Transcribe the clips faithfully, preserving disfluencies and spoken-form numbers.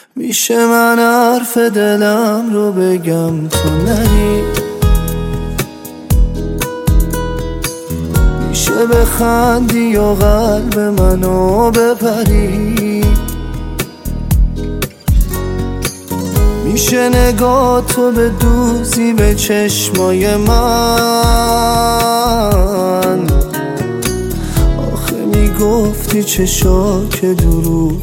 میشه من حرف دلم رو بگم تو نری، میشه بخندی و قلب منو بپری، میشه نگاه تو به دوزی به چشمای من. آخه میگفتی چشا که دروغ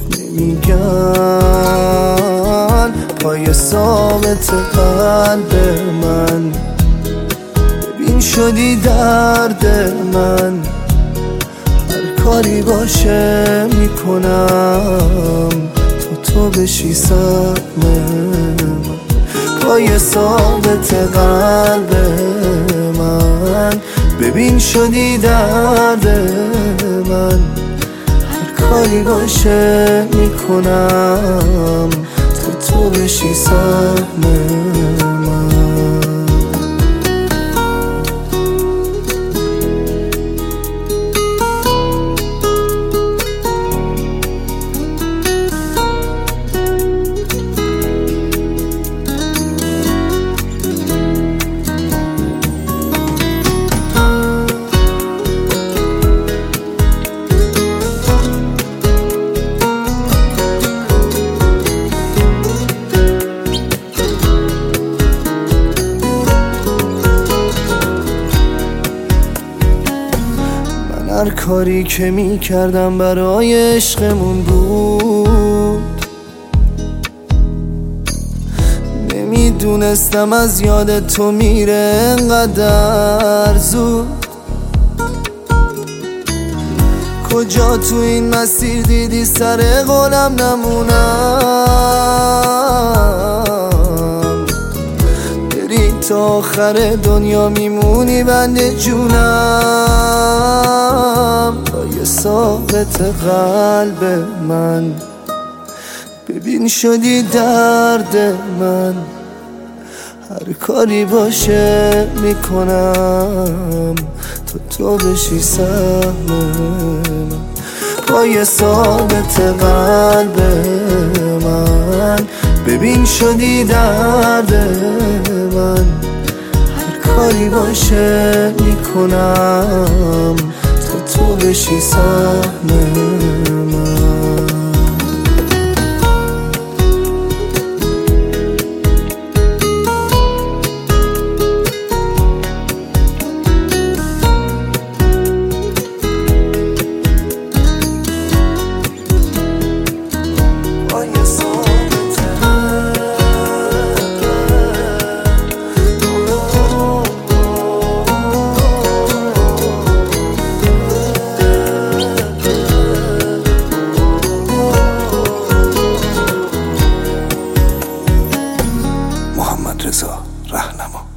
نمیگن، پای ثابت قلب من. ببین شدی درد من، هر کاری باشه میکنم تو تو بشی سهم من. پای ثابت قلب من، ببین شدی درد من، هر کاری باشه میکنم تو تو بشی سهم من. هر کاری که می کردم برای عشقمون بود، نمیدونستم از یاد تو میره انقدر زود. کجا تو این مسیر دیدی سر قولم نمونم، بری تا آخر دنیا میمونی بند جونم. پای ثابت قلب من، ببین شدی درد من، هر کاری باشه میکنم تو تو بشی سهم من. پای ثابت قلب من، ببین شدی درد من، هر کاری باشه میکنم تو تو بشی سهم من. رضا رهنما.